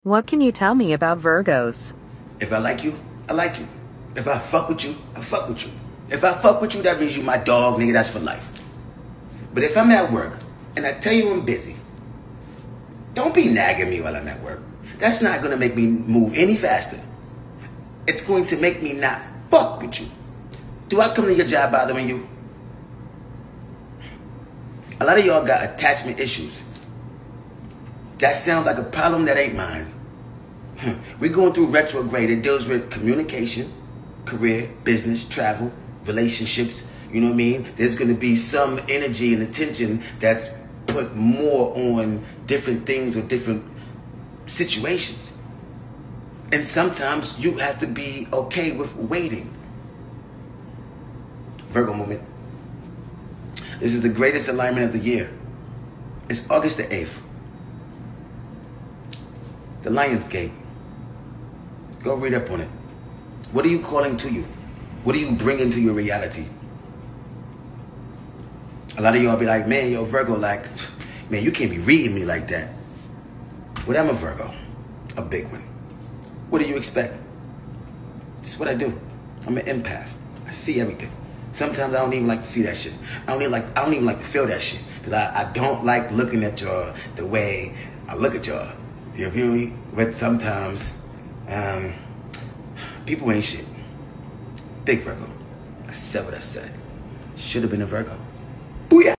What can you tell me about Virgos? If I like you, I like you. If I fuck with you, I fuck with you. If I fuck with you, that means you my dog, nigga, that's for life. But if I'm at work and I tell you I'm busy, don't be nagging me while I'm at work. That's not gonna make me move any faster. It's going to make me not fuck with you. Do I come to your job bothering you? A lot of y'all got attachment issues. That sounds like a problem that ain't mine. We're going through retrograde. It deals with communication, career, business, travel, relationships. You know what I mean? There's going to be some energy and attention that's put more on different things or different situations. And sometimes you have to be okay with waiting. Virgo moment. This is the greatest alignment of the year. It's August the 8th. The Lion's Gate. Go read up on it. What are you calling to you? What are you bringing to your reality? A lot of y'all be like, man, yo, Virgo, like, man, you can't be reading me like that. Well, I'm a Virgo. A big one. What do you expect? This is what I do. I'm an empath. I see everything. Sometimes I don't even like to see that shit. I don't even like to feel that shit. Because I don't like looking at y'all the way I look at y'all. You feel me? But sometimes, people ain't shit. Big Virgo. I said what I said. Should have been a Virgo. Booyah!